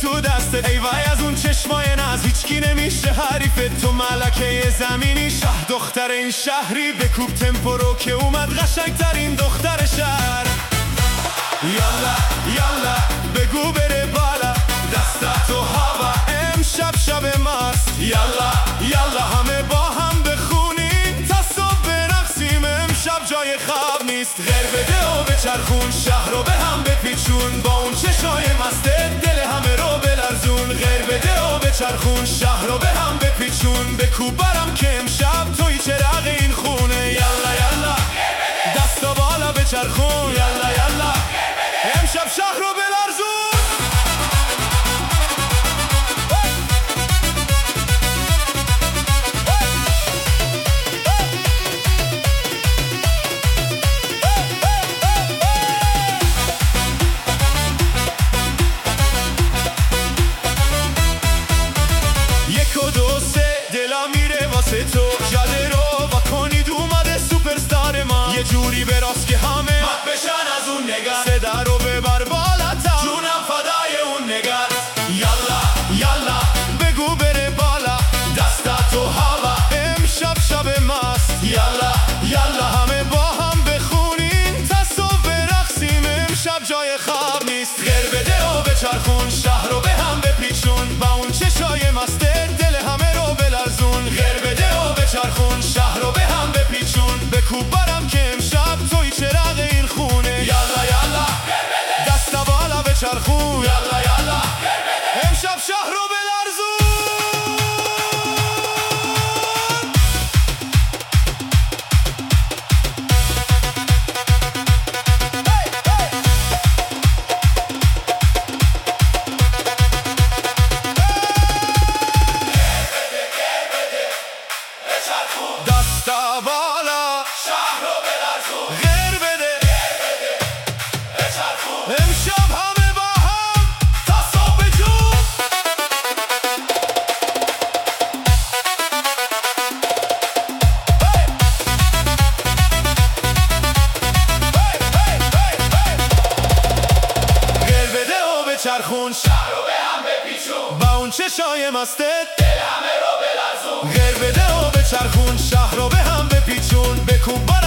تو دستت، ای وای از اون چشمای ناز، هیچکی نمیشه حریفت، تو ملکه زمینی، شه دختر این شهری، بکوب تمپو رو که اومد قشنگترین دختر شهر. یالا یالا بگو بره بالا، دستاتو هوا، امشب شب ماست. یالا یالا همه با هم بخونیم، تا صبح برقصیم، امشب جای خواب نیست. غیر بده و بچرخون، شهر رو به هم بپیچون، با اون چشای مسته دل همه رو بلرزون. غیر بده و بچرخون، شهر رو به هم بپیچون، بکوب برم که امشب توی چراغ این خونه. یالا یالا دستا بالا بچرخون، یالا یالا امشب شهر رو بلرزون. یک و دو سه دلا میره واسه تو، جاده رو با کنید اومده سوپرستار ما، یه جوری به راست که همه مد بشن از اون نگاه، صدا رو ببر بالاتر، جونم فدای اون نگاه. یالا یالا بگو بره بالا، دستاتو هوا، امشب شب ماست. یالا یالا همه با هم بخونیم، تا صبح برقصیم، امشب جای خواب نیست. غیر بده و بچرخون، شهر رو به هم بپیچون، با اون چشای مسته دل همه رو بلرزون. غیر بده و بچرخون، شهر رو به هم بپیچون، بکوب برم که امشب توی چراغ این خونه. یالا یالا دستا بالا بچرخون، یالا یالا امشب شهر رو بلرزون. دستا بالا شهر رو بلرزون، غیر بده بچرخون، امشب همه با هم تا صبح جون. غیر بده و بچرخون، شهر رو به هم بپیچون، با اون چشای مستت دل همه رو بلرزون. غیر بده و بچرخون، شهر رو به هم بپیچون، بکوب